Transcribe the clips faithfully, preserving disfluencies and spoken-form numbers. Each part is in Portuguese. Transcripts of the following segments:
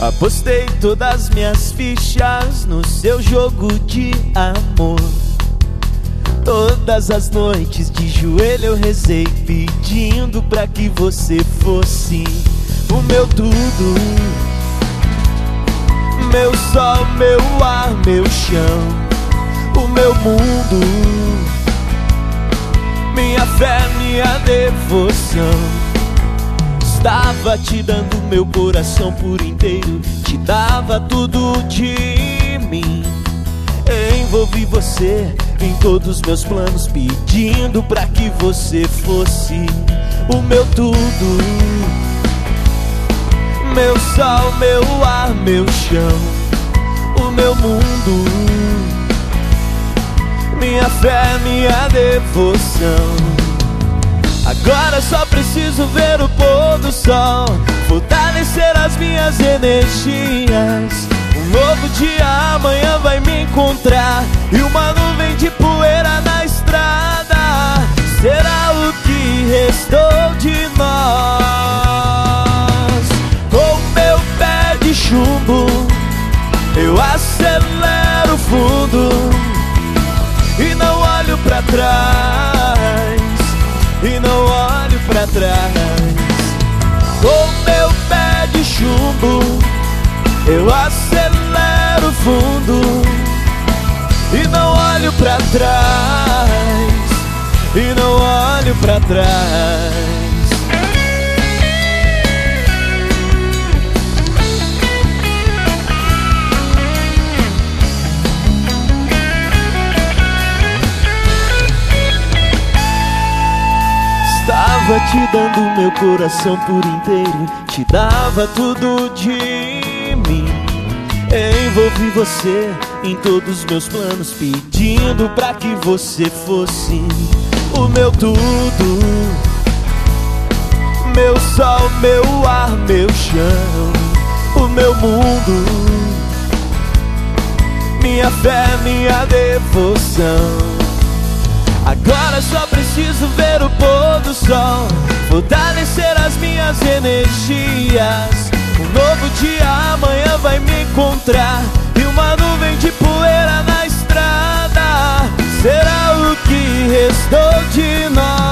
Apostei todas minhas fichas no seu jogo de amor. Todas as noites de joelho eu rezei, pedindo pra que você fosse o meu tudo, meu sol, meu ar, meu chão, o meu mundo, minha fé, minha devoção. Estava te dando meu coração por inteiro, te dava tudo de mim. Envolvi você em todos meus planos, pedindo pra que você fosse o meu tudo, meu sol, meu ar, meu chão, o meu mundo, minha fé, minha devoção. Agora só preciso ver o pôr do sol, fortalecer as minhas energias. Um novo dia amanhã vai me encontrar, e uma nuvem de poeira na estrada será o que restou de nós. Com meu pé de chumbo eu acelero fundo e não olho pra trás, e não olho pra trás. Com meu pé de chumbo eu acelero fundo e não olho pra trás, e não olho pra trás. Estava te dando meu coração por inteiro, te dava tudo de mim. Envolvi você em todos meus planos, pedindo pra que você fosse o meu tudo, meu sol, meu ar, meu chão, o meu mundo, minha fé, minha devoção. Agora só preciso ver o pôr do sol, fortalecer as minhas energias. Um novo dia amanhã vai me encontrar, e uma nuvem de poeira na estrada será o que restou de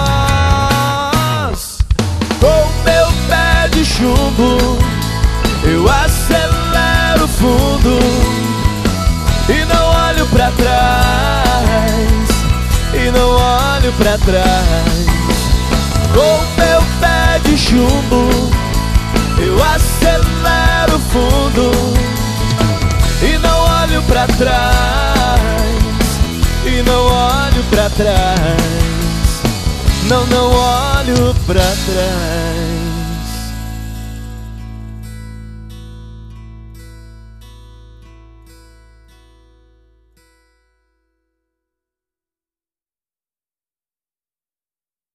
nós. Com meu pé de chumbo eu acelero fundo e não olho pra trás, e não olho pra trás. Com meu pé de chumbo eu acelero fundo e não olho pra trás, e não olho pra trás. Não, não olho pra trás.